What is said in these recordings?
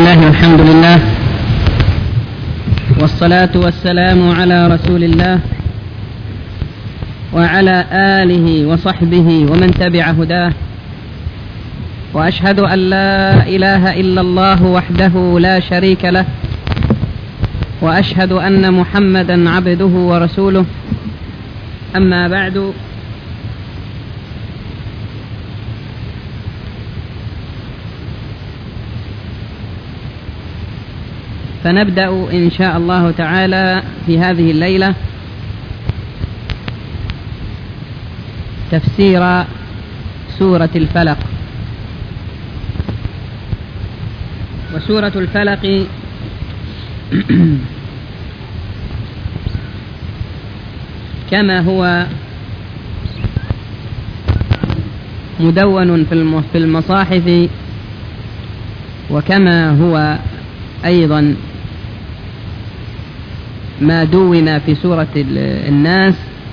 الله والحمد لله والصلاة والسلام على رسول الله وعلى آله وصحبه ومن تبع هداه، وأشهد أن لا إله إلا الله وحده لا شريك له، وأشهد أن محمدا عبده ورسوله. أما بعد، فنبدأ إن شاء الله تعالى في هذه الليلة تفسير سورة الفلق. وسورة الفلق كما هو مدون في المصاحف، وكما هو أيضا ما دون في سورة الناس،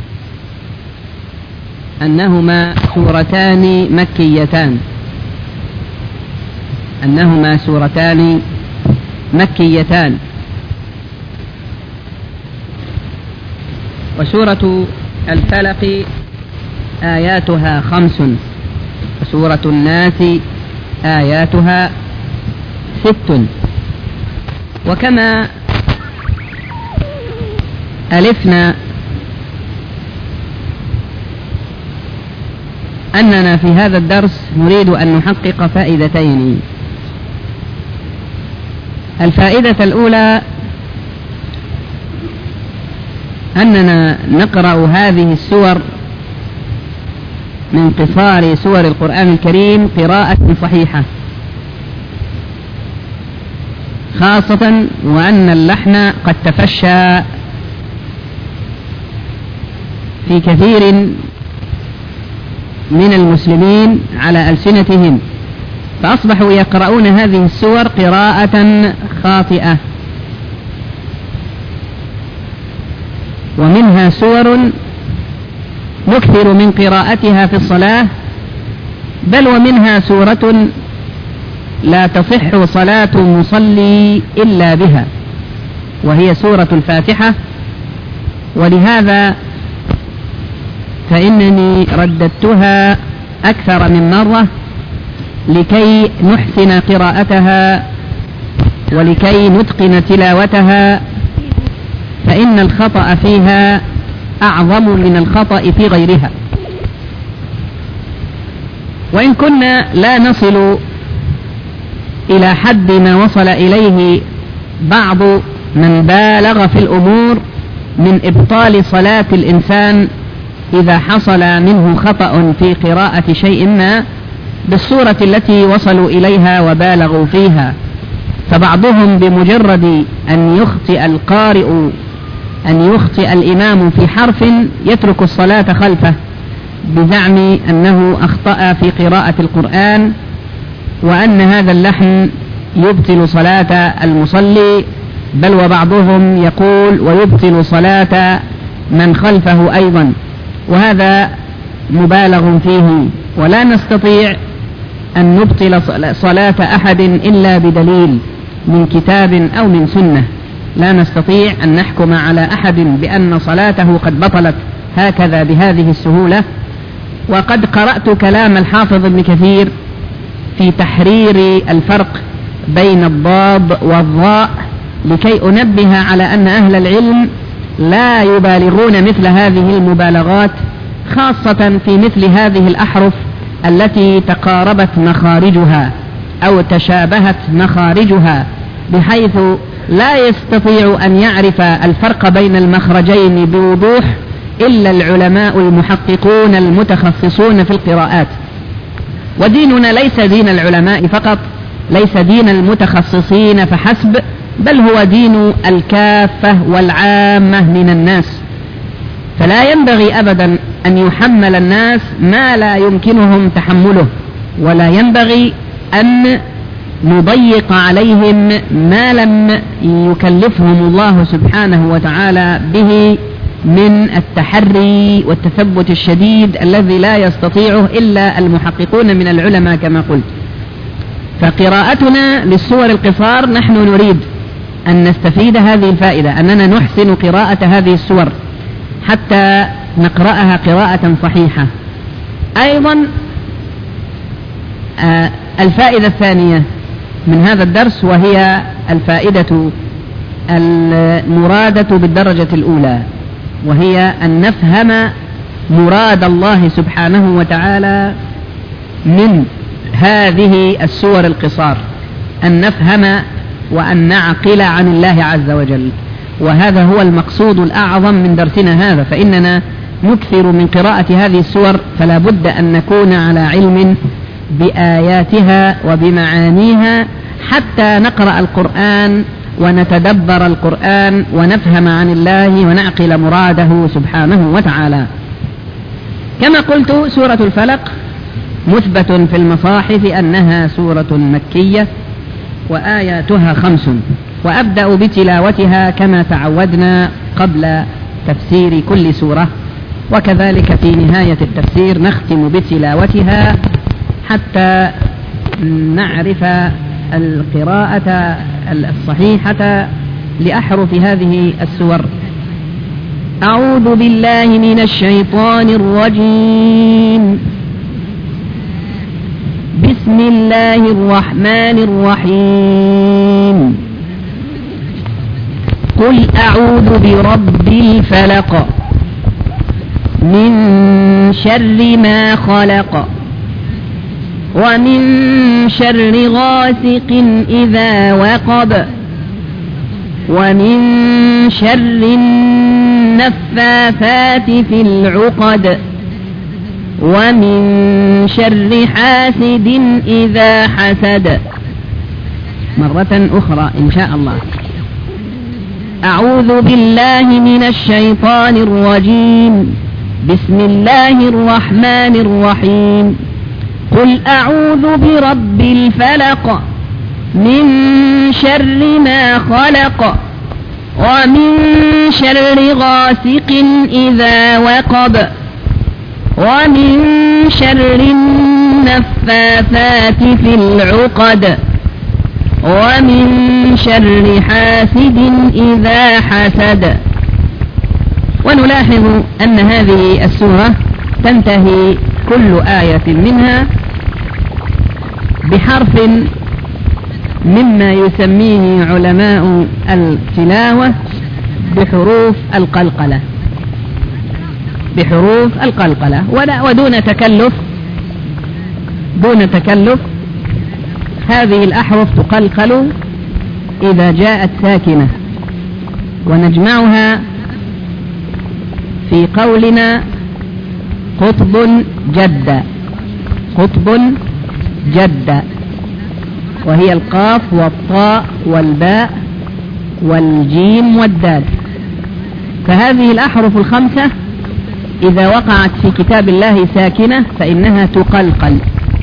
أنهما سورتان مكيتان. وسورة الفلق آياتها 5، وسورة الناس آياتها 6. وكما ألفنا أننا في هذا الدرس نريد أن نحقق فائدتين. الفائدة الأولى أننا نقرأ هذه السور من قصار سور القرآن الكريم قراءة صحيحة، خاصة وأن اللحن قد تفشى في كثير من المسلمين على ألسنتهم، فأصبحوا يقرؤون هذه السور قراءة خاطئة. ومنها سور نكثر من قراءتها في الصلاة، بل ومنها سورة لا تصح صلاة مصلي إلا بها، وهي سورة الفاتحة. ولهذا فإنني رددتها أكثر من مرة لكي نحسن قراءتها ولكي نتقن تلاوتها، فإن الخطأ فيها أعظم من الخطأ في غيرها. وإن كنا لا نصل إلى حد ما وصل إليه بعض من بالغ في الأمور من إبطال صلاة الإنسان إذا حصل منه خطأ في قراءة شيء ما بالصورة التي وصلوا إليها وبالغوا فيها، فبعضهم بمجرد أن يخطئ الإمام في حرف يترك الصلاة خلفه بزعم أنه أخطأ في قراءة القرآن، وأن هذا اللحن يبطل صلاة المصلي، بل وبعضهم يقول ويبطل صلاة من خلفه أيضا، وهذا مبالغ فيه. ولا نستطيع أن نبطل صلاة أحد إلا بدليل من كتاب أو من سنة. لا نستطيع أن نحكم على أحد بأن صلاته قد بطلت هكذا بهذه السهولة. وقد قرأت كلام الحافظ ابن كثير في تحرير الفرق بين الضاد والظاء لكي أنبه على أن أهل العلم لا يبالغون مثل هذه المبالغات، خاصة في مثل هذه الأحرف التي تقاربت مخارجها أو تشابهت مخارجها، بحيث لا يستطيع أن يعرف الفرق بين المخرجين بوضوح إلا العلماء المحققون المتخصصون في القراءات. وديننا ليس دين العلماء فقط، ليس دين المتخصصين فحسب، بل هو دين الكافة والعامة من الناس. فلا ينبغي أبدا أن يحمل الناس ما لا يمكنهم تحمله، ولا ينبغي أن نضيق عليهم ما لم يكلفهم الله سبحانه وتعالى به من التحري والتثبت الشديد الذي لا يستطيعه إلا المحققون من العلماء كما قلت. فقراءتنا للسور القصار نحن نريد أن نستفيد هذه الفائدة، أننا نحسن قراءة هذه السور حتى نقرأها قراءة صحيحة. أيضا الفائدة الثانية من هذا الدرس، وهي الفائدة المرادة بالدرجة الأولى، وهي أن نفهم مراد الله سبحانه وتعالى من هذه السور القصار، أن نفهم وأن نعقل عن الله عز وجل، وهذا هو المقصود الأعظم من درسنا هذا. فإننا نكثر من قراءة هذه السور، فلا بد أن نكون على علم بآياتها وبمعانيها حتى نقرأ القرآن ونتدبر القرآن ونفهم عن الله ونعقل مراده سبحانه وتعالى. كما قلت، سورة الفلق مثبت في المصاحف أنها سورة مكية وآياتها 5، وأبدأ بتلاوتها كما تعودنا قبل تفسير كل سورة، وكذلك في نهاية التفسير نختم بتلاوتها حتى نعرف القراءة الصحيحة لأحرف هذه السور. أعوذ بالله من الشيطان الرجيم. بسم الله الرحمن الرحيم. قل أعوذ برب الفلق من شر ما خلق ومن شر غاسق إذا وقب ومن شر النفاثات في العقد ومن شر حاسد إذا حسد. مرة أخرى إن شاء الله. أعوذ بالله من الشيطان الرجيم. بسم الله الرحمن الرحيم. قل أعوذ برب الفلق من شر ما خلق ومن شر غاسق إذا وقب ومن شر النفاثات في العقد ومن شر حاسد إذا حسد. ونلاحظ أن هذه السورة تنتهي كل آية منها بحرف مما يسميه علماء التلاوة بحروف القلقلة، بحروف القلقلة، ودون تكلف. هذه الأحرف تقلقل إذا جاءت ساكنة، ونجمعها في قولنا قطب جد، قطب جد، وهي القاف والطاء والباء والجيم والدال. فهذه الأحرف الخمسة إذا وقعت في كتاب الله ساكنة فإنها تقلقل.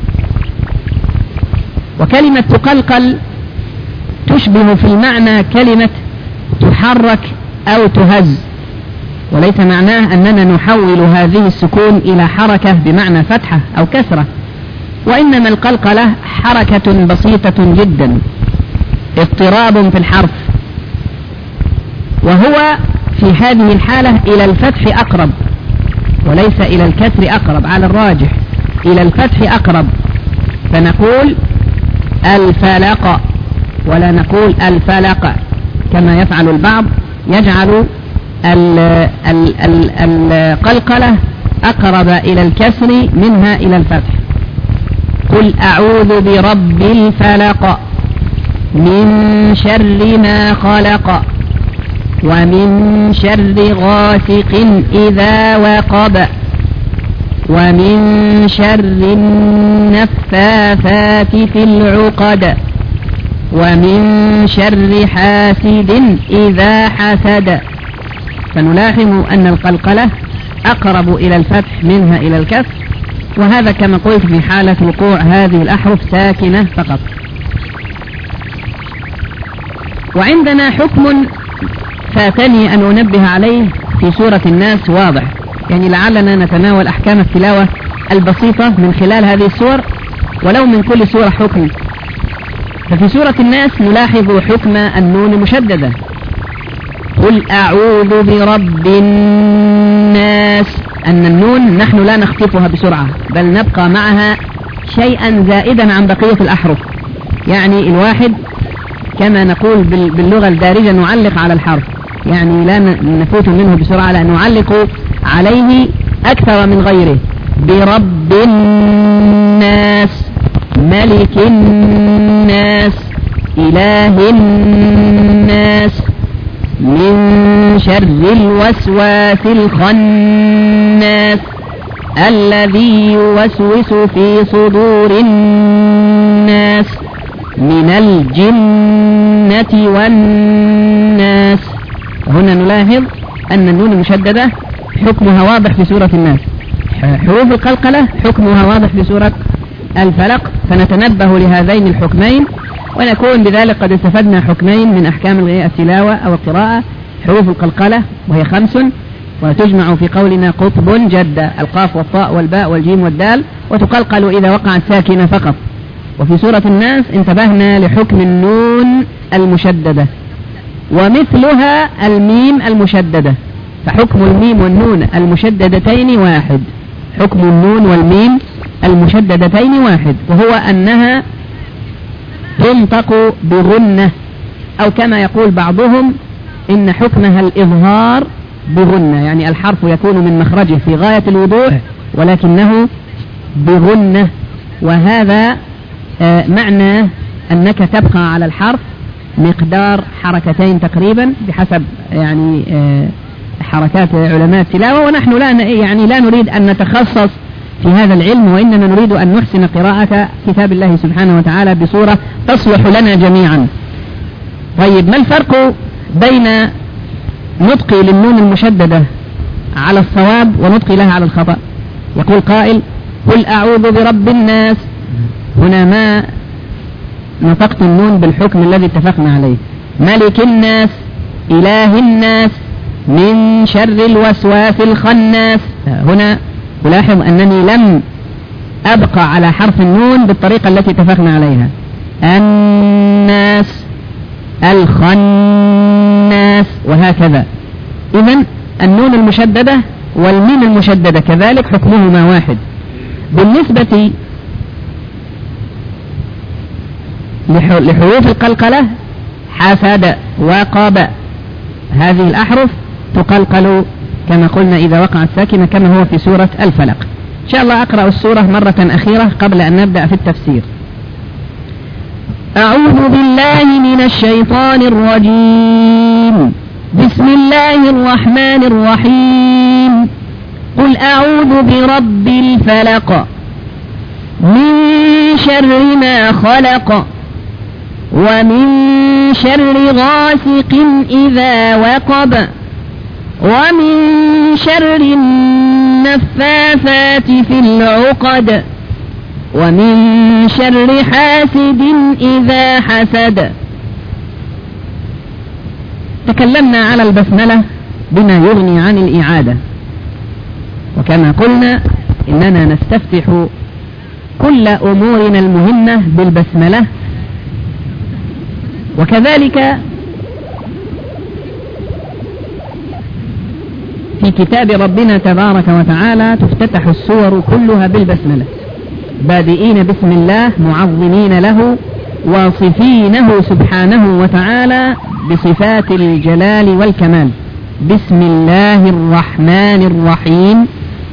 وكلمة تقلقل تشبه في المعنى كلمة تحرك أو تهز، وليس معناه أننا نحول هذه السكون إلى حركة بمعنى فتحة أو كسرة، وإنما القلقلة حركة بسيطة جدا، اضطراب في الحرف، وهو في هذه الحالة إلى الفتح أقرب وليس إلى الكسر أقرب، على الراجح إلى الفتح أقرب، فنقول الفلق ولا نقول الفلق كما يفعل البعض، يجعل القلقلة أقرب إلى الكسر منها إلى الفتح. قل أعوذ برب الفلق من شر ما خلق ومن شر غاسق إذا وقب ومن شر النفاثات في العقد ومن شر حاسد إذا حسد. فنلاحظ أن القلقلة أقرب إلى الفتح منها إلى الكسر، وهذا كما قلت في حالة وقوع هذه الأحرف ساكنة فقط. وعندنا حكم فاتني أن أنبه عليه في سورة الناس واضح، يعني لعلنا نتناول أحكام التلاوة البسيطة من خلال هذه السور، ولو من كل سورة حكم. ففي سورة الناس نلاحظ حكم النون المشددة. قل أعوذ برب الناس، أن النون نحن لا نخطفها بسرعة بل نبقى معها شيئا زائدا عن بقية الأحرف. يعني الواحد كما نقول باللغة الدارجة نعلق على الحرف، يعني لا نفوت منه بسرعة، لا نعلق عليه أكثر من غيره. برب الناس، ملك الناس، إله الناس، من شر الوسواس الخناس الذي يوسوس في صدور الناس من الجنة والناس. هنا نلاحظ أن النون المشددة حكمها واضح في سورة الناس، حروف القلقلة حكمها واضح في سورة الفلق، فنتنبه لهذين الحكمين ونكون بذلك قد استفدنا حكمين من أحكام التلاوة أو القراءة. حروف القلقلة وهي 5 وتجمع في قولنا قطب جد، القاف والطاء والباء والجيم والدال، وتقلقل إذا وقعت ساكنة فقط. وفي سورة الناس انتبهنا لحكم النون المشددة ومثلها الميم المشددة، فحكم الميم والنون المشددتين واحد، حكم النون والميم المشددتين واحد، وهو أنها تنطق بغنة، أو كما يقول بعضهم إن حكمها الإظهار بغنة، يعني الحرف يكون من مخرجه في غاية الوضوح ولكنه بغنة. وهذا معنى أنك تبقى على الحرف مقدار حركتين تقريبا بحسب يعني حركات علماء التلاوة، ونحن لا نريد أن نتخصص في هذا العلم، وإننا نريد أن نحسن قراءة كتاب الله سبحانه وتعالى بصورة تصلح لنا جميعا. طيب، ما الفرق بين نطقي للنون المشددة على الصواب ونطقي لها على الخطأ؟ يقول قائل: قل أعوذ برب الناس، هنا ما نطقت النون بالحكم الذي اتفقنا عليه، ملك الناس، إله الناس، من شر الوسواس الخناس. هنا ألاحظ أنني لم أبقى على حرف النون بالطريقة التي اتفقنا عليها، الناس، الخناس، وهكذا. إذن النون المشددة والميم المشددة كذلك حكمهما واحد. بالنسبة لحروف القلقلة حسد وقاب، هذه الأحرف تقلقل كما قلنا إذا وقعت ساكنة كما هو في سورة الفلق. إن شاء الله أقرأ السورة مرة أخيرة قبل أن نبدأ في التفسير. أعوذ بالله من الشيطان الرجيم، بسم الله الرحمن الرحيم. قل أعوذ برب الفلق، من شر ما خلق، ومن شر غاسق إذا وقب، ومن شر النفاثات في العقد، ومن شر حاسد إذا حسد. تكلمنا على البسملة بما يغني عن الإعادة، وكما قلنا إننا نستفتح كل أمورنا المهمة بالبسملة، وكذلك في كتاب ربنا تبارك وتعالى تفتتح السور كلها بالبسملة، بادئين بسم الله، معظمين له، واصفينه سبحانه وتعالى بصفات الجلال والكمال. بسم الله الرحمن الرحيم.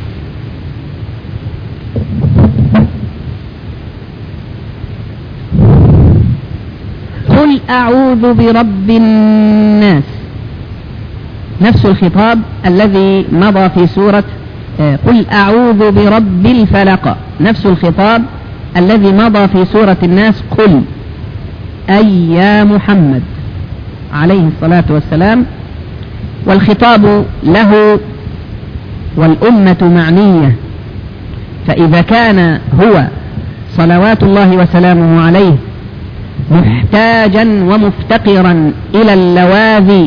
قل أعوذ برب الناس، نفس الخطاب الذي مضى في سورة قل أعوذ برب الفلق، نفس الخطاب الذي مضى في سورة الناس، قل أي يا محمد عليه الصلاة والسلام، والخطاب له والأمة معنية. فإذا كان هو صلوات الله وسلامه عليه محتاجا ومفتقرا إلى اللواذ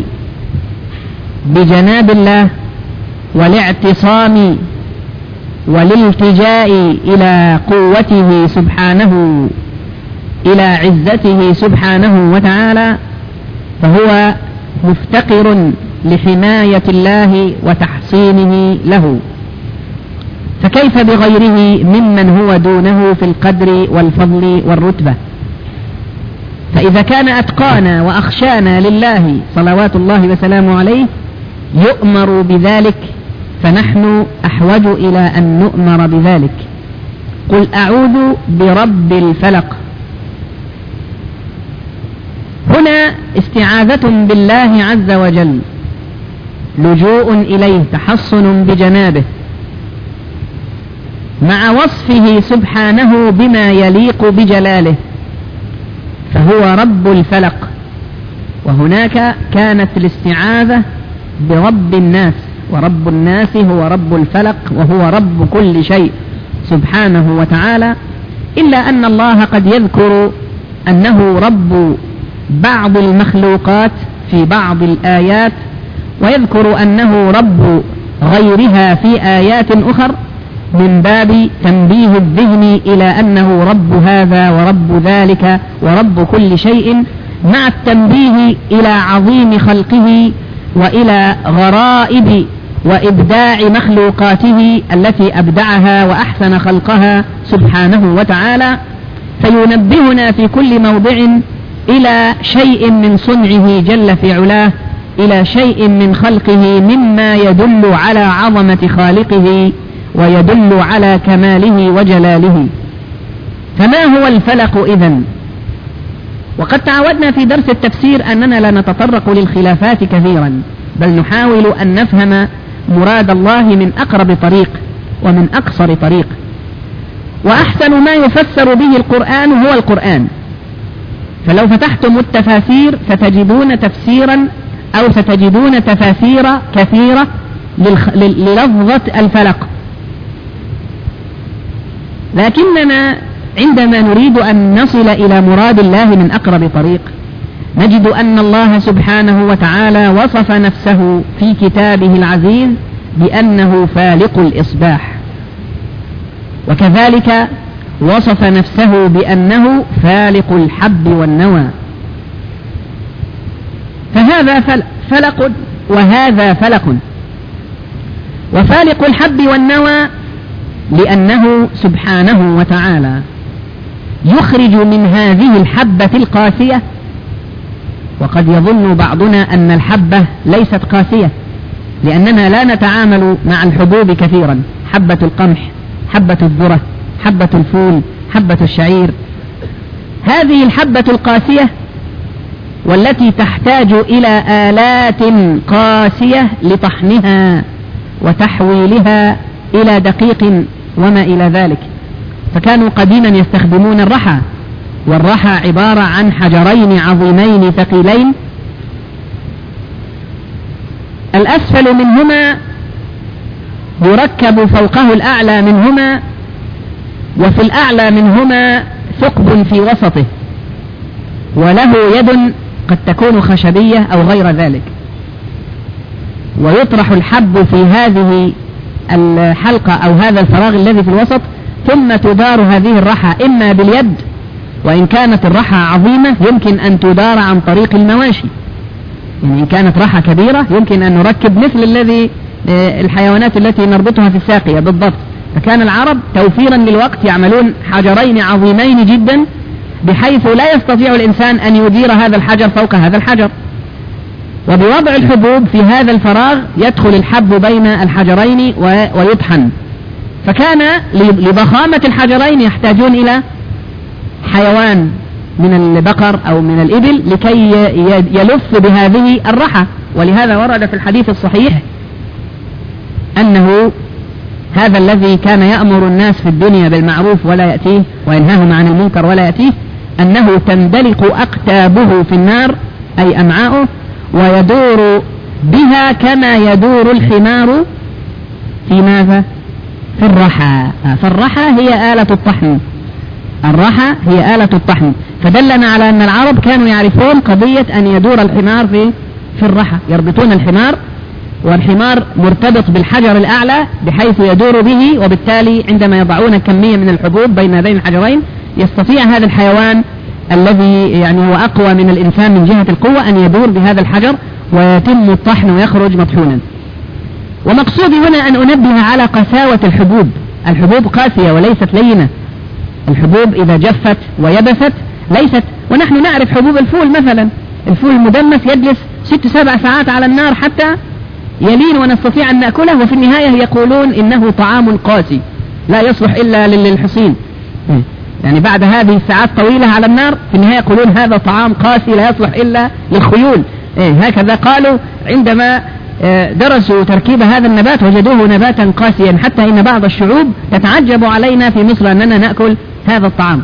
بجناب الله والاعتصام والالتجاء إلى قوته سبحانه إلى عزته سبحانه وتعالى فهو مفتقر لحماية الله وتحصينه له، فكيف بغيره ممن هو دونه في القدر والفضل والرتبة؟ فإذا كان أتقانا وأخشانا لله صلوات الله وسلامه عليه يؤمر بذلك، فنحن أحوج إلى أن نؤمر بذلك. قل أعوذ برب الفلق. هنا استعاذة بالله عز وجل، لجوء إليه، تحصن بجنابه، مع وصفه سبحانه بما يليق بجلاله، فهو رب الفلق. وهناك كانت الاستعاذة برب الناس، ورب الناس هو رب الفلق وهو رب كل شيء سبحانه وتعالى، إلا أن الله قد يذكر أنه رب بعض المخلوقات في بعض الآيات، ويذكر أنه رب غيرها في آيات أخر، من باب تنبيه الذهن إلى أنه رب هذا ورب ذلك ورب كل شيء، مع التنبيه إلى عظيم خلقه وإلى غرائب وإبداع مخلوقاته التي أبدعها وأحسن خلقها سبحانه وتعالى، فينبهنا في كل موضع إلى شيء من صنعه جل في علاه، إلى شيء من خلقه مما يدل على عظمة خالقه ويدل على كماله وجلاله. فما هو الفلق إذن؟ وقد تعودنا في درس التفسير أننا لا نتطرق للخلافات كثيرا، بل نحاول أن نفهم مراد الله من أقرب طريق ومن أقصر طريق. وأحسن ما يفسر به القرآن هو القرآن، فلو فتحتم التفاسير ستجدون تفسيرا أو ستجدون تفاسير كثيرة للفظة الفلق، لكننا عندما نريد أن نصل إلى مراد الله من أقرب طريق نجد أن الله سبحانه وتعالى وصف نفسه في كتابه العزيز بأنه فالق الإصباح، وكذلك وصف نفسه بأنه فالق الحب والنوى، فهذا فلق وهذا فلق. وفالق الحب والنوى لأنه سبحانه وتعالى يخرج من هذه الحبة القاسية، وقد يظن بعضنا أن الحبة ليست قاسية لأننا لا نتعامل مع الحبوب كثيرا، حبة القمح، حبة الذرة، حبة الفول، حبة الشعير. هذه الحبة القاسية والتي تحتاج إلى آلات قاسية لطحنها وتحويلها إلى دقيق وما إلى ذلك. فكانوا قديما يستخدمون الرحى، والرحى عبارة عن حجرين عظيمين ثقيلين، الأسفل منهما يركب فوقه الأعلى منهما، وفي الأعلى منهما ثقب في وسطه، وله يد قد تكون خشبية أو غير ذلك، ويطرح الحب في هذه الحلقة أو هذا الفراغ الذي في الوسط، ثم تدار هذه الرحى إما باليد، وإن كانت الرحى عظيمة يمكن أن تدار عن طريق المواشي، يعني إن كانت رحى كبيرة يمكن أن نركب مثل الذي الحيوانات التي نربطها في الساقية بالضبط. فكان العرب توفيرا للوقت يعملون حجرين عظيمين جدا بحيث لا يستطيع الإنسان أن يدير هذا الحجر فوق هذا الحجر، وبوضع الحبوب في هذا الفراغ يدخل الحب بين الحجرين ويطحن. فكان لضخامة الحجرين يحتاجون إلى حيوان من البقر أو من الإبل لكي يلف بهذه الرحى. ولهذا ورد في الحديث الصحيح أنه هذا الذي كان يأمر الناس في الدنيا بالمعروف ولا يأتيه، وينهاهم عن المنكر ولا يأتيه، أنه تندلق أقتابه في النار أي أمعاؤه، ويدور بها كما يدور الحمار في ماذا؟ في الرحى. فالرحى هي آلة الطحن، الرحى هي آلة الطحن. فدلنا على أن العرب كانوا يعرفون قضية أن يدور الحمار في الرحى، يربطون الحمار والحمار مرتبط بالحجر الأعلى بحيث يدور به، وبالتالي عندما يضعون كمية من الحبوب بين هذين الحجرين يستطيع هذا الحيوان الذي يعني هو أقوى من الإنسان من جهة القوة أن يدور بهذا الحجر ويتم الطحن ويخرج مطحونا. ومقصودي هنا أن أنبه على قساوة الحبوب. الحبوب قاسية وليست لينة. الحبوب إذا جفت ويبست ليست، ونحن نعرف حبوب الفول مثلا، الفول المدمس يجلس 6-7 ساعات على النار حتى يلين ونستطيع أن نأكله، وفي النهاية يقولون إنه طعام قاسي لا يصلح إلا للحصين. يعني بعد هذه الساعات طويلة على النار في النهاية يقولون هذا طعام قاسي لا يصلح إلا للخيول. هكذا قالوا عندما درسوا تركيب هذا النبات وجدوه نباتا قاسيا، حتى إن بعض الشعوب تتعجب علينا في مصر أننا نأكل هذا الطعام.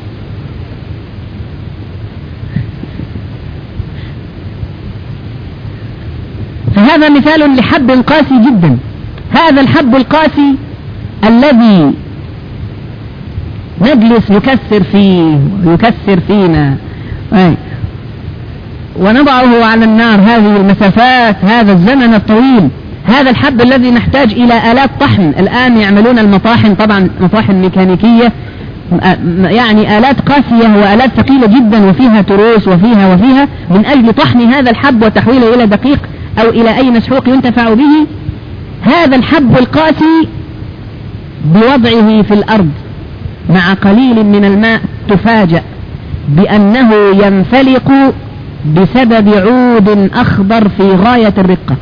فهذا مثال لحب قاسي جدا. هذا الحب القاسي الذي نجلس يكسر فيه ويكسر فينا ونضعه على النار هذه المسافات، هذا الزمن الطويل، هذا الحب الذي نحتاج إلى آلات طحن. الآن يعملون المطاحن، طبعا مطاحن ميكانيكية، يعني آلات قاسية وآلات ثقيلة جدا وفيها تروس وفيها من أجل طحن هذا الحب وتحويله إلى دقيق أو إلى أي مسحوق ينتفع به. هذا الحب القاسي بوضعه في الأرض مع قليل من الماء تفاجأ بأنه ينفلق بسبب عود أخضر في غاية الرقة.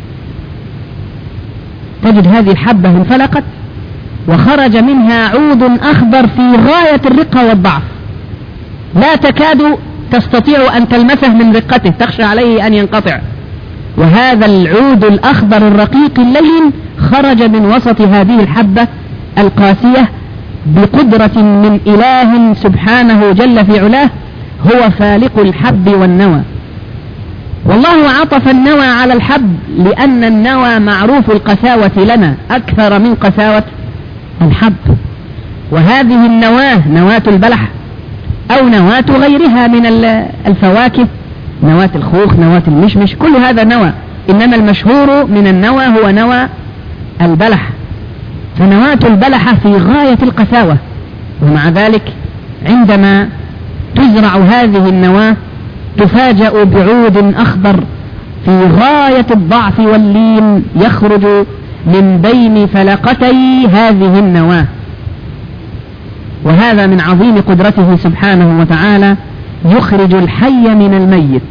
تجد هذه الحبة انفلقت وخرج منها عود أخضر في غاية الرقة والضعف، لا تكاد تستطيع أن تلمسه من رقته، تخشى عليه أن ينقطع. وهذا العود الأخضر الرقيق اللين خرج من وسط هذه الحبة القاسية بقدرة من إله سبحانه جل في علاه، هو فالق الحب والنوى. والله عطف النوى على الحب لأن النوى معروف القساوة لنا أكثر من قساوة الحب. وهذه النواة نواة البلح أو نواة غيرها من الفواكه، نواة الخوخ، نواة المشمش، كل هذا نوى، إنما المشهور من النوى هو نوى البلح. فنواة البلح في غاية القساوة، ومع ذلك عندما تزرع هذه النواة تفاجأ بعود أخضر في غاية الضعف واللين يخرج من بين فلقتي هذه النواة. وهذا من عظيم قدرته سبحانه وتعالى، يخرج الحي من الميت.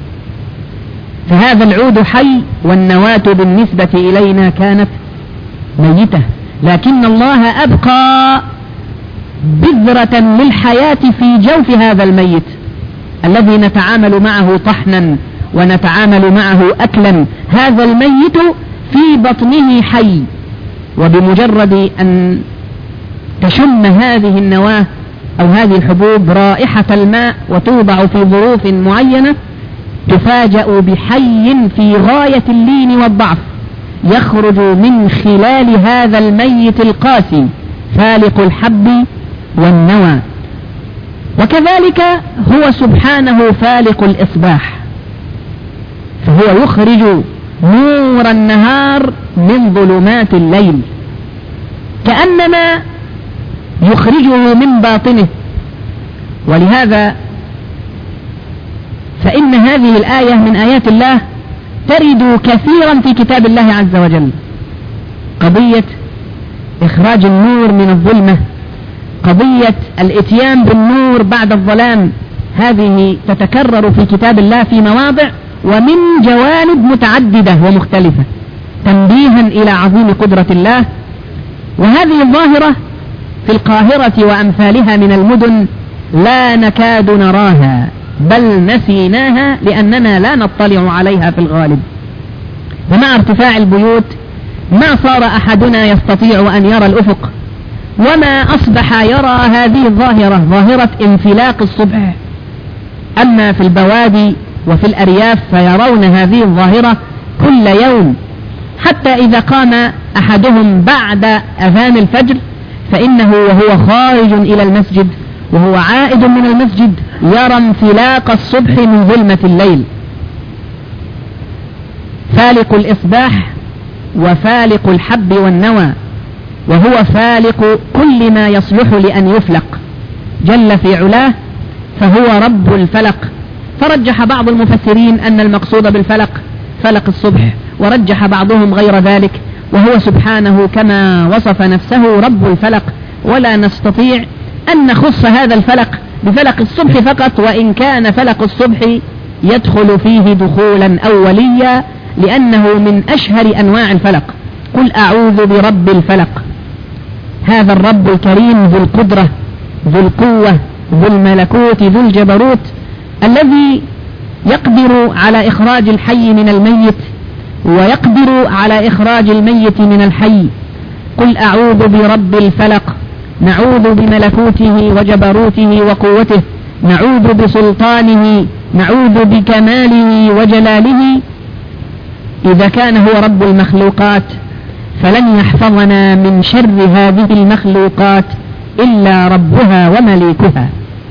فهذا العود حي والنواة بالنسبة إلينا كانت ميتة، لكن الله أبقى بذرة للحياة في جوف هذا الميت الذي نتعامل معه طحنا ونتعامل معه أكلا. هذا الميت في بطنه حي، وبمجرد أن تشم هذه النواة أو هذه الحبوب رائحة الماء وتوضع في ظروف معينة تفاجأ بحي في غاية اللين والضعف يخرج من خلال هذا الميت القاسي فالق الحب والنوى. وكذلك هو سبحانه فالق الإصباح، فهو يخرج نور النهار من ظلمات الليل كأنما يخرجه من باطنه. ولهذا فإن هذه الآية من آيات الله ترد كثيرا في كتاب الله عز وجل. قضية إخراج النور من الظلمة، قضية الإتيان بالنور بعد الظلام، هذه تتكرر في كتاب الله في مواضع ومن جوانب متعددة ومختلفة تنبيها إلى عظيم قدرة الله. وهذه الظاهرة في القاهرة وأمثالها من المدن لا نكاد نراها، بل نسيناها لأننا لا نطلع عليها في الغالب. ومع ارتفاع البيوت ما صار أحدنا يستطيع أن يرى الأفق، وما أصبح يرى هذه الظاهرة، ظاهرة انفلاق الصبح. أما في البوادي وفي الأرياف فيرون هذه الظاهرة كل يوم، حتى إذا قام أحدهم بعد أذان الفجر فإنه وهو خارج إلى المسجد وهو عائد من المسجد يرى انفلاق الصبح من ظلمة الليل. فالق الإصباح وفالق الحب والنوى، وهو فالق كل ما يصلح لأن يفلق جل في علاه، فهو رب الفلق. فرجح بعض المفسرين أن المقصود بالفلق فلق الصبح، ورجح بعضهم غير ذلك، وهو سبحانه كما وصف نفسه رب الفلق، ولا نستطيع أن نخص هذا الفلق بفلق الصبح فقط، وإن كان فلق الصبح يدخل فيه دخولا أوليا لأنه من أشهر أنواع الفلق. قل أعوذ برب الفلق. هذا الرب الكريم ذو القدرة ذو القوة ذو الملكوت ذو الجبروت، الذي يقدر على إخراج الحي من الميت ويقدر على إخراج الميت من الحي. قل أعوذ برب الفلق، نعوذ بملكوته وجبروته وقوته، نعوذ بسلطانه، نعوذ بكماله وجلاله. إذا كان هو رب المخلوقات فلن يحفظنا من شر هذه المخلوقات إلا ربها ومليكها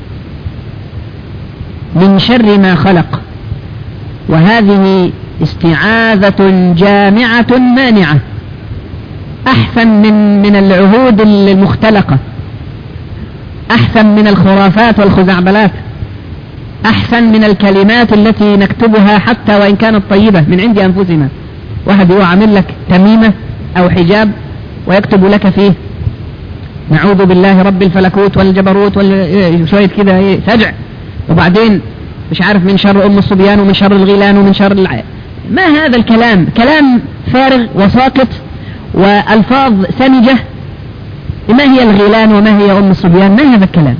من شر ما خلق. وهذه استعاذة جامعة مانعة، أحسن من العهود المختلقة، أحسن من الخرافات والخزعبلات، أحسن من الكلمات التي نكتبها حتى وإن كانت طيبة من عند أنفسنا. واحد هو عامل لك تميمة أو حجاب ويكتب لك فيه نعوذ بالله رب الفلكوت والجبروت شوية كده سجع، وبعدين مش عارف من شر أم الصبيان ومن شر الغيلان ومن شر ما هذا الكلام؟ كلام فارغ وساقط وألفاظ سنجة. ما هي الغيلان وما هي أم الصبيان؟ ما هذا الكلام؟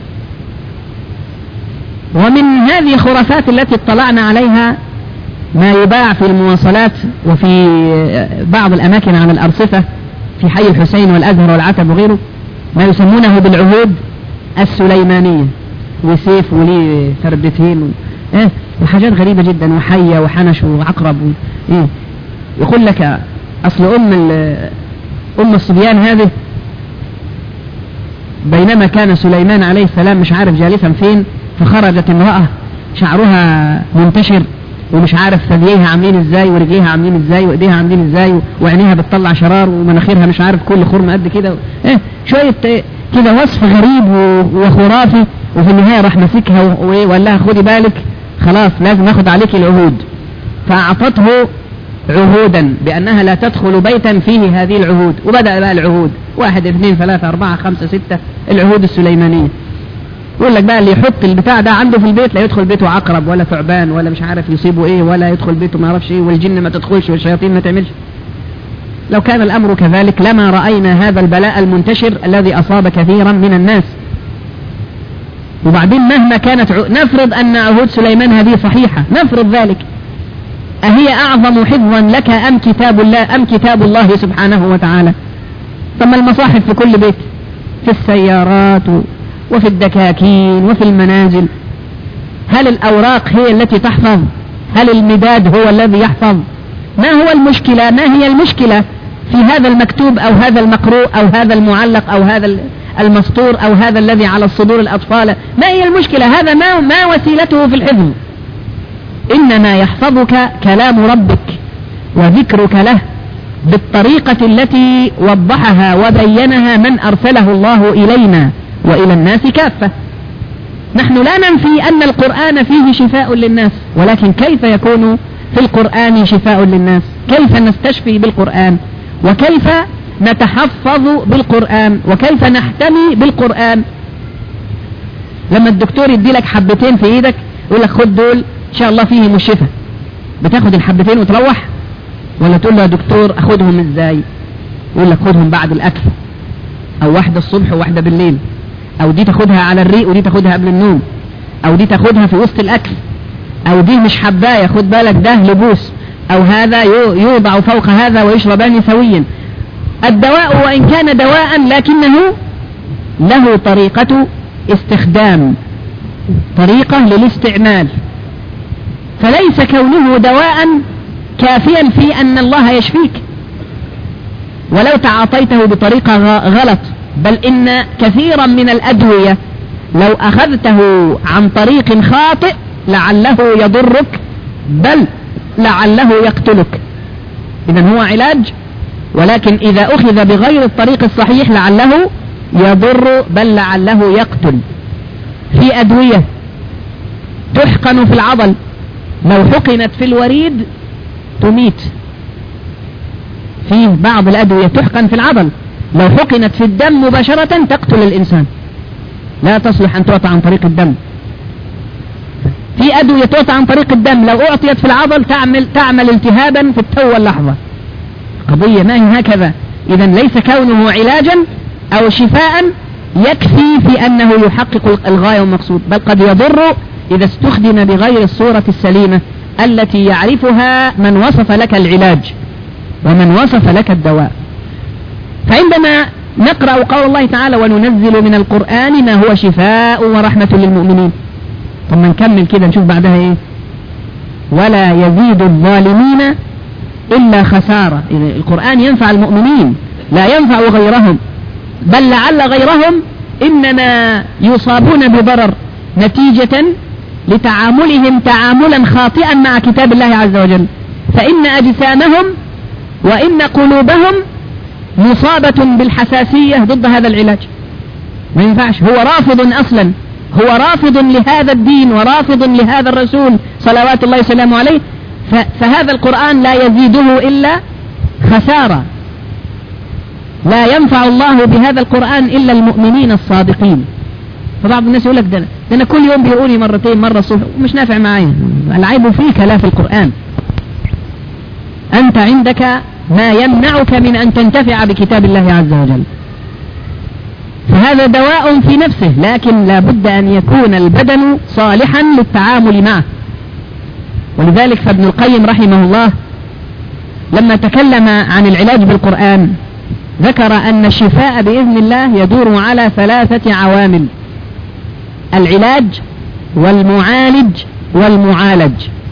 ومن هذه الخرافات التي اطلعنا عليها ما يباع في المواصلات وفي بعض الأماكن على الأرصفة في حي الحسين والأزهر والعتب وغيره، ما يسمونه بالعهود السليمانية، وسيف وليه سردتين وحاجات غريبة جدا، وحية وحنش وعقرب يقول لك أصل أم الصبيان هذه بينما كان سليمان عليه السلام مش عارف جالسا فين، فخرجت امرأة شعرها منتشر ومش عارف ثدييها عاملين ازاي ورجليها عاملين ازاي وايديها عاملين ازاي وعينيها بتطلع شرار ومناخيرها مش عارف كل خرم قد كده شوية كده وصف غريب وخرافي. وفي النهاية راح مسكها وقال لها خدي بالك خلاص لازم اخد عليك العهود، فاعطته عهودا بأنها لا تدخل بيتا فيه هذه العهود. وبدأ بقى العهود 1 2 3 4 5 6 العهود السليمانية. يقول لك بقى اللي يحط البتاع ده عنده في البيت لا يدخل بيته عقرب ولا ثعبان ولا مش عارف يصيبه ايه، ولا يدخل بيته ما يعرفش ايه، والجن ما تدخلش والشياطين ما تعملش. لو كان الأمر كذلك لما رأينا هذا البلاء المنتشر الذي أصاب كثيرا من الناس. وبعدين مهما كانت نفرض أن عهود سليمان هذه صحيحة، نفرض ذلك، أهي أعظم حفظا لك أم كتاب الله أم كتاب الله سبحانه وتعالى؟ ثم المصاحف في كل بيت، في السيارات وفي الدكاكين وفي المنازل. هل الأوراق هي التي تحفظ؟ هل المداد هو الذي يحفظ؟ ما هو المشكلة؟ ما هي المشكلة في هذا المكتوب أو هذا المقروء أو هذا المعلق أو هذا المسطور أو هذا الذي على الصدور الأطفال؟ ما هي المشكلة؟ هذا ما وسيلته في الحفظ. إنما يحفظك كلام ربك وذكرك له بالطريقة التي وضحها وبينها من أرسله الله إلينا وإلى الناس كافة. نحن لا ننفي أن القرآن فيه شفاء للناس، ولكن كيف يكون في القرآن شفاء للناس؟ كيف نستشفي بالقرآن؟ وكيف نتحفظ بالقرآن؟ وكيف نحتمي بالقرآن؟ لما الدكتور يدي لك حبتين في ايدك يقول لك خد دول ان شاء الله فيهم الشفاء، بتاخد الحبتين وتروح ولا تقول له يا دكتور اخدهم ازاي؟ يقول لك خدهم بعد الاكل، او واحدة الصبح وواحدة بالليل، او دي تاخدها على الريق ودي تاخدها قبل النوم، او دي تاخدها في وسط الاكل، او دي مش حباية خد بالك ده لبوس، او هذا يوضع فوق هذا ويشربان سويا. الدواء وان كان دواء لكنه له طريقة استخدام، طريقة للاستعمال، فليس كونه دواء كافيا في أن الله يشفيك ولو تعاطيته بطريقة غلط. بل إن كثيرا من الأدوية لو أخذته عن طريق خاطئ لعله يضرك بل لعله يقتلك. إذن هو علاج، ولكن إذا أخذ بغير الطريق الصحيح لعله يضر بل لعله يقتل. في أدوية تحقن في العضل، لو حقنت في الوريد تميت. فيه بعض الأدوية تحقن في العضل، لو حقنت في الدم مباشرة تقتل الإنسان، لا تصلح أن تعطى عن طريق الدم. في أدوية تعطى عن طريق الدم لو أعطيت في العضل تعمل التهابا في التو واللحظة. قضية ما هي هكذا. إذن ليس كونه علاجا أو شفاء يكفي في أنه يحقق الغاية والمقصود، بل قد يضر إذا استخدم بغير الصورة السليمة التي يعرفها من وصف لك العلاج ومن وصف لك الدواء. فعندما نقرأ قول الله تعالى وننزل من القرآن ما هو شفاء ورحمة للمؤمنين، ثم نكمل كده نشوف بعدها ايه، ولا يزيد الظالمين إلا خسارة. القرآن ينفع المؤمنين لا ينفع غيرهم، بل لعل غيرهم إنما يصابون بضرر نتيجة لتعاملهم تعاملا خاطئا مع كتاب الله عز وجل، فإن أجسامهم وإن قلوبهم مصابة بالحساسية ضد هذا العلاج. ما ينفعش، هو رافض أصلا، هو رافض لهذا الدين ورافض لهذا الرسول صلوات الله وسلامه عليه، فهذا القرآن لا يزيده إلا خسارة. لا ينفع الله بهذا القرآن إلا المؤمنين الصادقين. فبعض الناس يقول لك ده أنا كل يوم بيقولي مرتين، مرة الصبح ومش نافع معي. العيب فيك لا في القرآن. أنت عندك ما يمنعك من أن تنتفع بكتاب الله عز وجل، فهذا دواء في نفسه، لكن لا بد أن يكون البدن صالحا للتعامل معه. ولذلك فابن القيم رحمه الله لما تكلم عن العلاج بالقرآن ذكر أن الشفاء بإذن الله يدور على 3 عوامل: العلاج والمعالج والمعالج.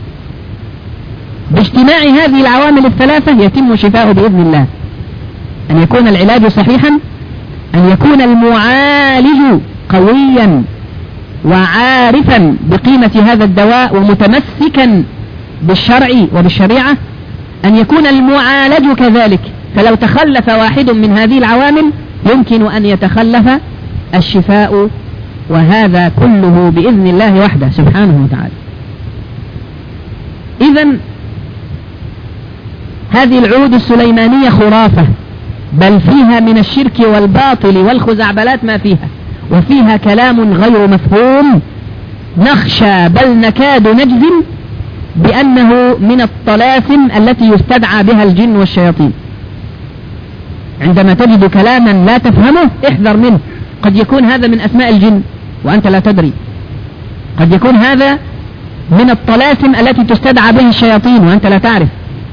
باجتماع هذه العوامل ال3 يتم الشفاء بإذن الله: أن يكون العلاج صحيحا، أن يكون المعالج قويا وعارفا بقيمة هذا الدواء ومتمسكا بالشرع وبالشريعة، أن يكون المعالج كذلك. فلو تخلف واحد من هذه العوامل يمكن أن يتخلف الشفاء، وهذا كله بإذن الله وحده سبحانه وتعالى. إذن هذه العود السليمانية خرافة، بل فيها من الشرك والباطل والخزعبلات ما فيها، وفيها كلام غير مفهوم، نخشى بل نكاد نجزم بأنه من الطلاسم التي يستدعى بها الجن والشياطين. عندما تجد كلاما لا تفهمه احذر منه، قد يكون هذا من أسماء الجن وأنت لا تدري، قد يكون هذا من الطلاسم التي تستدعى به الشياطين وأنت لا تعرف.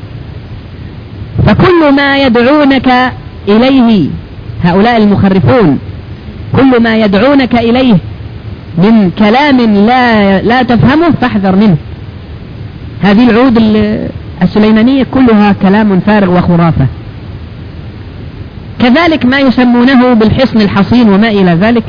فكل ما يدعونك إليه هؤلاء المخرفون، كل ما يدعونك إليه من كلام لا تفهمه فاحذر منه. هذه العود السليمانية كلها كلام فارغ وخرافة. كذلك ما يسمونه بالحصن الحصين وما إلى ذلك.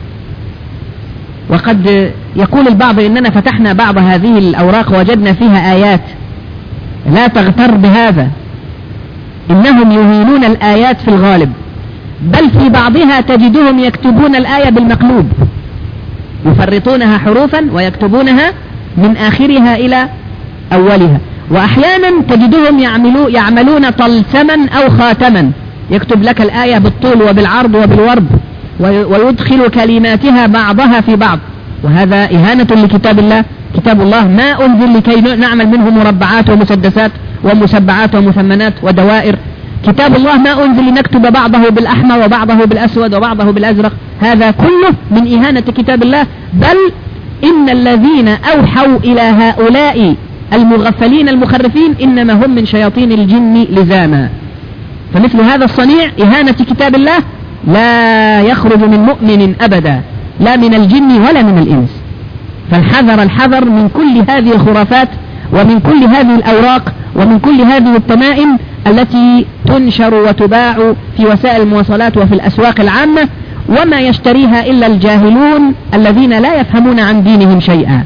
وقد يقول البعض إننا فتحنا بعض هذه الأوراق وجدنا فيها آيات، لا تغتر بهذا، إنهم يهينون الآيات في الغالب، بل في بعضها تجدهم يكتبون الآية بالمقلوب، يفرطونها حروفا ويكتبونها من آخرها إلى أولها. وأحيانا تجدهم يعملون طلسما أو خاتما، يكتب لك الآية بالطول وبالعرض وبالورب ويدخل كلماتها بعضها في بعض، وهذا إهانة لكتاب الله. كتاب الله ما أنزل لكي نعمل منه مربعات ومسدسات ومسبعات ومثمنات ودوائر. كتاب الله ما أنزل لنكتب بعضه بالأحمر وبعضه بالأسود وبعضه بالأزرق. هذا كله من إهانة كتاب الله. بل إن الذين أوحوا إلى هؤلاء المغفلين المخرفين إنما هم من شياطين الجن لزاما. فمثل هذا الصنيع إهانة كتاب الله لا يخرج من مؤمن أبدا، لا من الجن ولا من الإنس. فالحذر الحذر من كل هذه الخرافات ومن كل هذه الأوراق ومن كل هذه التمائم التي تنشر وتباع في وسائل المواصلات وفي الأسواق العامة، وما يشتريها إلا الجاهلون الذين لا يفهمون عن دينهم شيئا.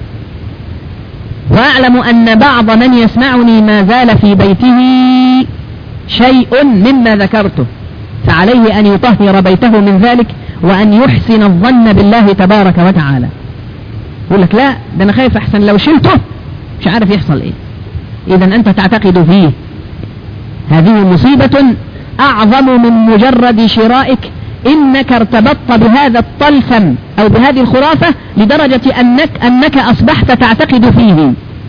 وأعلم أن بعض من يسمعني ما زال في بيته شيء مما ذكرته، فعليه أن يطهر بيته من ذلك وأن يحسن الظن بالله تبارك وتعالى. يقول لك لا ده أنا خايف أحسن لو شلته مش عارف يحصل إيه. إذا أنت تعتقد فيه. هذه مصيبة أعظم من مجرد شرائك، إنك ارتبطت بهذا الطلسم أو بهذه الخرافة لدرجة أنك أصبحت تعتقد فيه.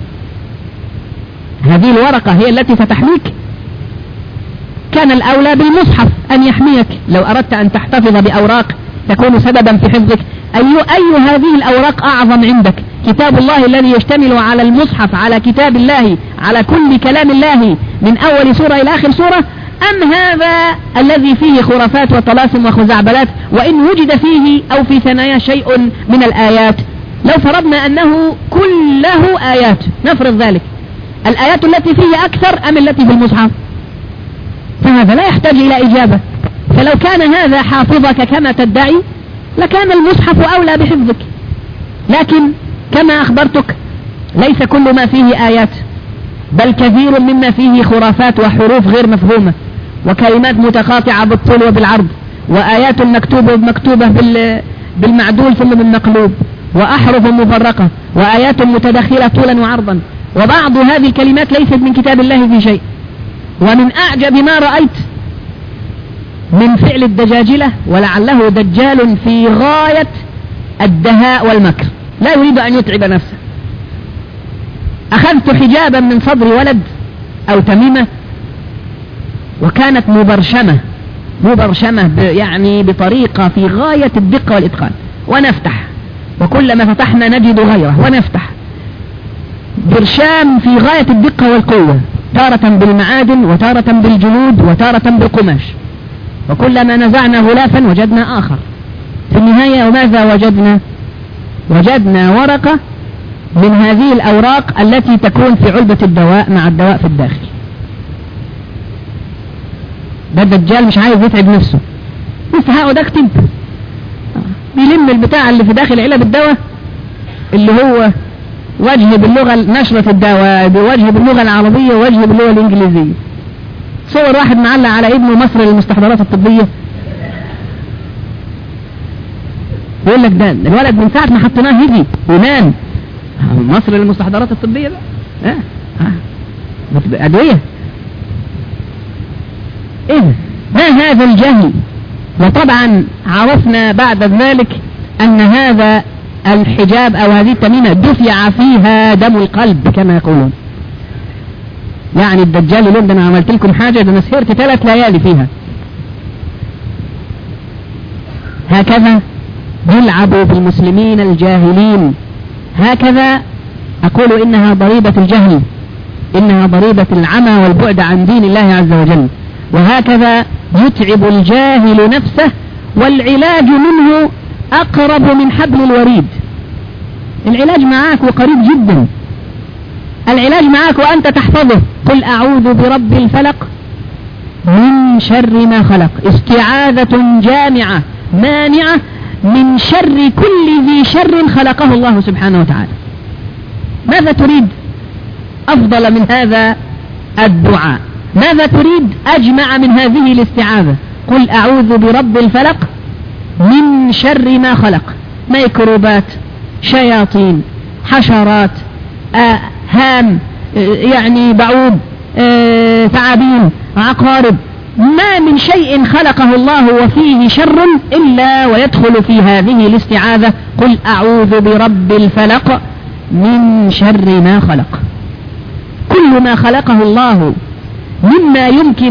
هذه الورقة هي التي ستحميك. كان الأولى بالمصحف أن يحميك. لو أردت أن تحتفظ بأوراق تكون سببا في حفظك، أي هذه الأوراق أعظم عندك؟ كتاب الله الذي يشتمل على المصحف، على كتاب الله، على كل كلام الله من أول سورة إلى آخر سورة، أم هذا الذي فيه خرافات وطلاسم وخزعبلات وإن وجد فيه أو في ثنايا شيء من الآيات؟ لو فرضنا أنه كله آيات، نفرض ذلك، الآيات التي فيه أكثر أم التي في المصحف؟ فهذا لا يحتاج إلى إجابة. فلو كان هذا حافظك كما تدعي لكان المصحف أولى بحفظك. لكن كما أخبرتك ليس كل ما فيه آيات، بل كثير مما فيه خرافات وحروف غير مفهومة وكلمات متقاطعة بالطول وبالعرض، وآيات مكتوبة بالمعدول ثم بالمقلوب، وأحرف مفرقة، وآيات متداخلة طولا وعرضا، وبعض هذه الكلمات ليست من كتاب الله في شيء. ومن أعجب ما رأيت من فعل الدجاجلة، ولعله دجال في غاية الدهاء والمكر، لا يريد أن يتعب نفسه. أخذت حجابا من صدر ولد أو تميمة، وكانت مبرشمة يعني بطريقة في غاية الدقة والإتقان، ونفتح، وكلما فتحنا نجد غيره، ونفتح برشام في غاية الدقة والقوة، تارة بالمعادن وتارة بالجلود وتارة بالقماش، وكلما نزعنا غلافا وجدنا آخر. في النهاية وماذا وجدنا؟ وجدنا ورقة من هذه الأوراق التي تكون في علبة الدواء مع الدواء في الداخل. ده الدجال مش عايز يتعب نفسه، بس هقعد اكتب، بيلم البتاع اللي في داخل علب الدواء اللي هو وجه باللغة نشرة الدواء، بوجه باللغة العربية، ووجه باللغة الإنجليزية. صور واحد معلق على ابنه مصر للمستحضرات الطبية، يقول لك ده الولد من ساعة ما حطيناه هدي ونام. مصر للمستحضرات الطبية بقى أدوية. إيه ما هذا الجهل؟ وطبعا عرفنا بعد ذلك أن هذا الحجاب أو هذه التميمة دفع فيها دم القلب كما يقولون. يعني الدجال يقول ده أنا عملت لكم حاجة، ده أنا سهرت 3 ليالي فيها. هكذا يلعبوا بالمسلمين الجاهلين. هكذا أقول إنها ضريبة الجهل، إنها ضريبة العمى والبعد عن دين الله عز وجل. وهكذا يتعب الجاهل نفسه، والعلاج منه أقرب من حبل الوريد. العلاج معك وقريب جدا. العلاج معك وأنت تحفظه. قل أعوذ برب الفلق من شر ما خلق، استعاذة جامعة مانعة من شر كل ذي شر خلقه الله سبحانه وتعالى. ماذا تريد أفضل من هذا الدعاء؟ ماذا تريد أجمع من هذه الاستعاذة؟ قل أعوذ برب الفلق من شر ما خلق. ميكروبات، شياطين، حشرات، هام، يعني بعوض، ثعابين، عقارب، ما من شيء خلقه الله وفيه شر إلا ويدخل في هذه الاستعاذة. قل أعوذ برب الفلق من شر ما خلق. كل ما خلقه الله مما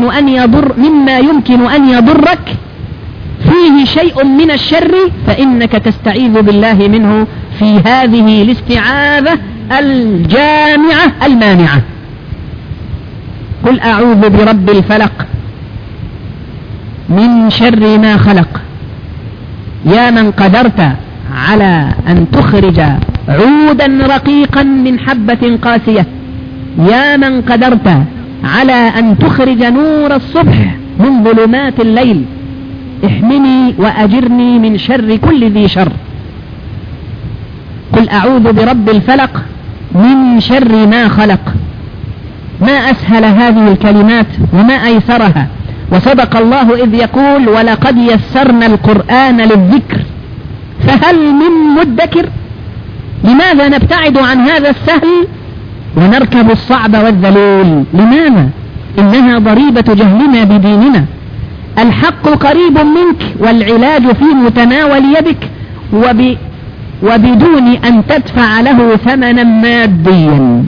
يمكن أن يضرك فيه شيء من الشر، فإنك تستعيذ بالله منه في هذه الاستعاذة الجامعة المانعة. قل أعوذ برب الفلق من شر ما خلق. يا من قدرت على أن تخرج عودا رقيقا من حبة قاسية، يا من قدرت على أن تخرج نور الصبح من ظلمات الليل، احمني وأجرني من شر كل ذي شر. قل أعوذ برب الفلق من شر ما خلق. ما أسهل هذه الكلمات وما أيسرها. وصدق الله إذ يقول ولقد يسرنا القرآن للذكر فهل من مدكر. لماذا نبتعد عن هذا السهل ونركب الصعب والذلول؟ لماذا؟ إنها ضريبة جهلنا بديننا. الحق قريب منك والعلاج في متناول يدك وبدون أن تدفع له ثمنا ماديا.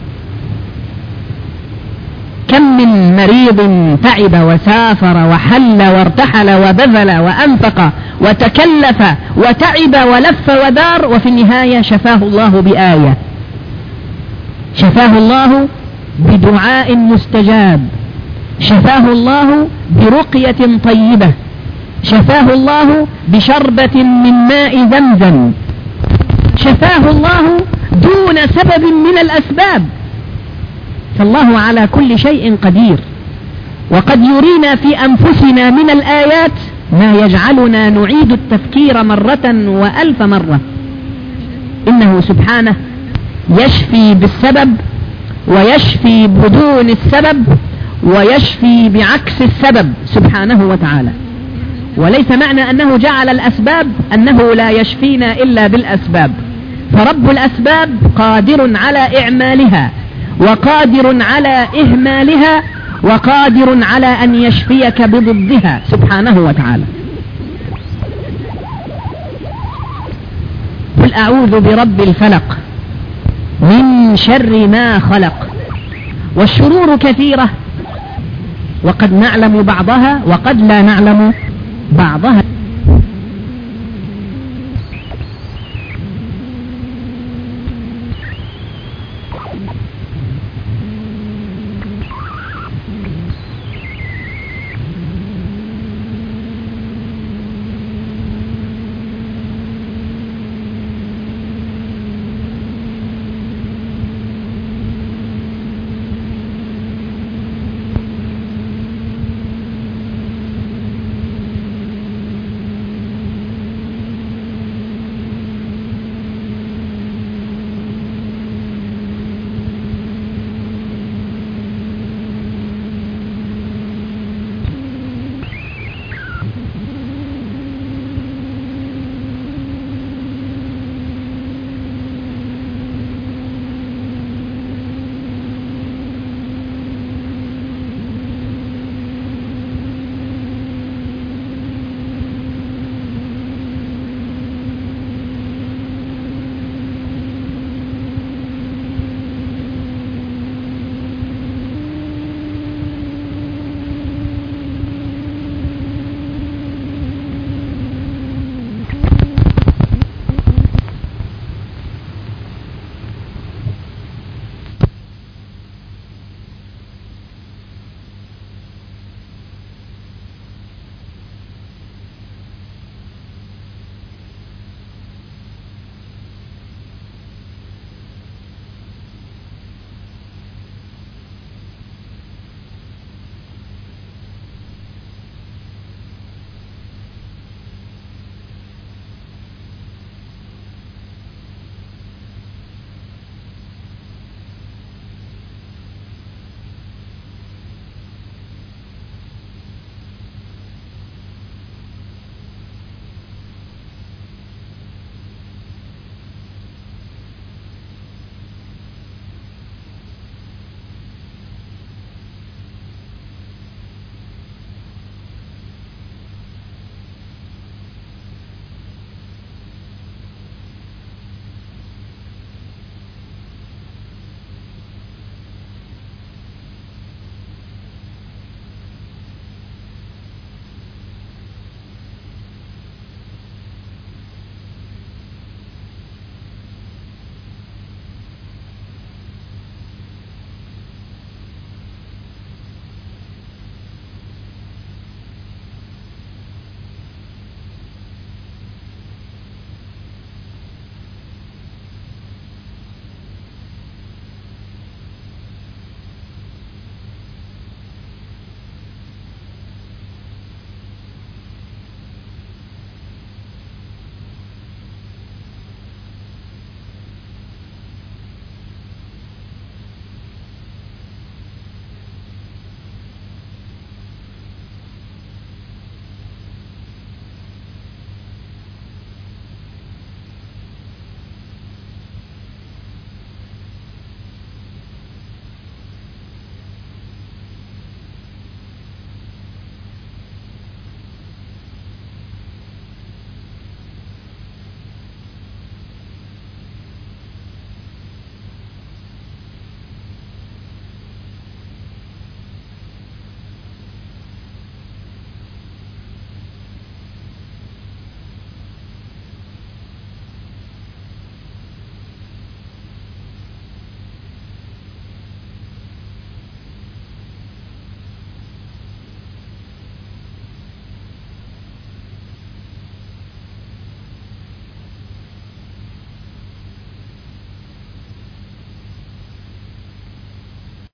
كم من مريض تعب وسافر وحل وارتحل وبذل وأنفق وتكلف وتعب ولف ودار، وفي النهاية شفاه الله بآية، شفاه الله بدعاء مستجاب، شفاه الله برقية طيبة، شفاه الله بشربة من ماء زمزم، شفاه الله دون سبب من الأسباب. فالله على كل شيء قدير. وقد يرينا في أنفسنا من الآيات ما يجعلنا نعيد التفكير مرة وألف مرة. إنه سبحانه يشفي بالسبب ويشفي بدون السبب ويشفي بعكس السبب سبحانه وتعالى. وليس معنى أنه جعل الأسباب أنه لا يشفينا إلا بالأسباب، فرب الأسباب قادر على إعمالها وقادر على إهمالها وقادر على أن يشفيك بضدها سبحانه وتعالى. قل أعوذ برب الفلق من شر ما خلق. والشرور كثيرة، وقد نعلم بعضها وقد لا نعلم بعضها.